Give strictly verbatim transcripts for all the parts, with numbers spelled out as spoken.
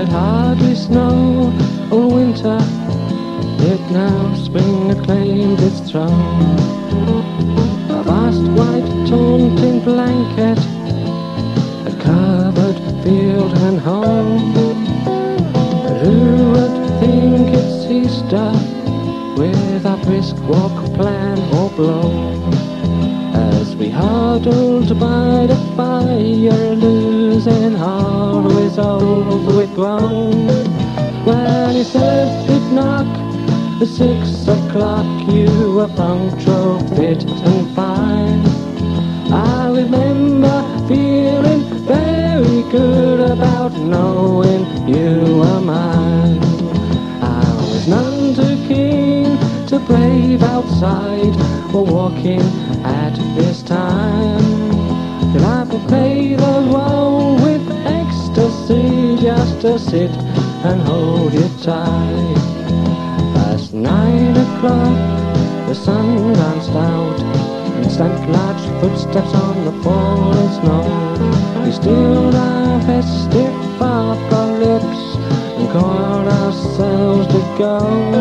it hardly snow or winter, yet now spring had claimed its throne. A vast white taunting blanket had covered field and home. But who would think it's Easter with a brisk walk, plan or blow? As we huddled by the fire, losing our resolve with groan. When he said he'd knock at six o'clock, you were punctual, fit and fine. I remember feeling very good about knowing you were mine. I was none too keen to brave outside or walking at this time. Till I would play the role with ecstasy, just to sit and hold you tight. Past nine o'clock, the sun glanced out and stamped large footsteps on the falling snow. We stilled our festive apocalypse and called ourselves to go.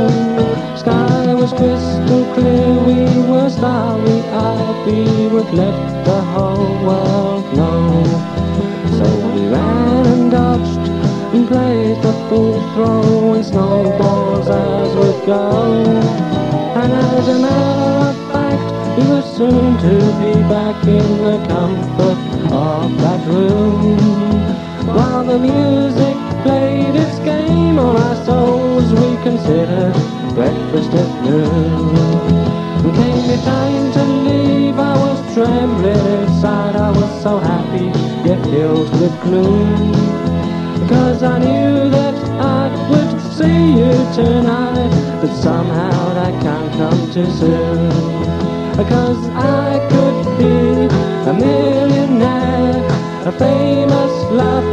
Sky was crystal clear, we were starry-eyed, we would let the whole world know. So we ran and dodged and played the fool, throwing snowballs as we go. And as a matter of fact, we were soon to be back in the comfort of that room, while the music played its game on our souls. We considered breakfast at noon. And came the time to leave, I was trembling inside. I was so happy, yet filled with gloom, because I knew that I would see you tonight, but somehow that can't come too soon. Because I could be a millionaire, a famous love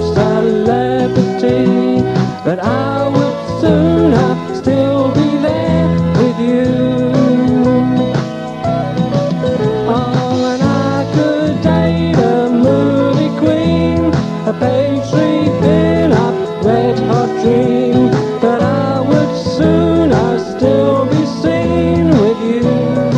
celebrity, but I would sooner still be there with you. Oh, and I could date a movie queen, a pastry fill-up red-hot dream, but I would sooner still be seen with you.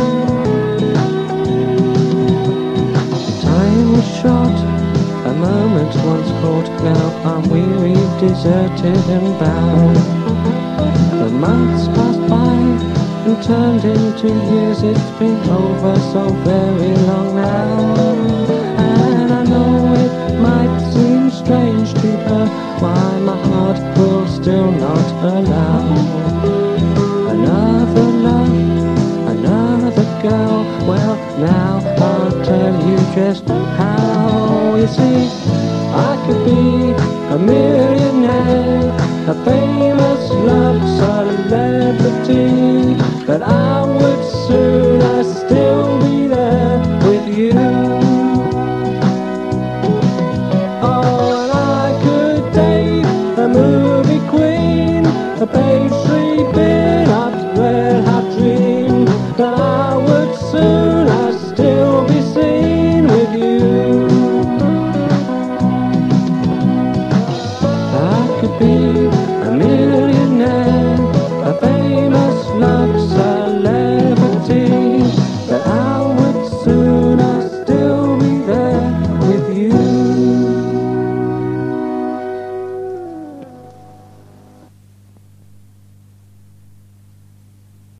Time was short, a moment once caught, now I'm weary, deserted and bound. The months passed by and turned into years, it's been over so very long now. And I know it might seem strange to her, why my heart will still not allow another love, another girl. Well, now I'll tell you just how. You see, I could be a millionaire, a famous love celebrity, but I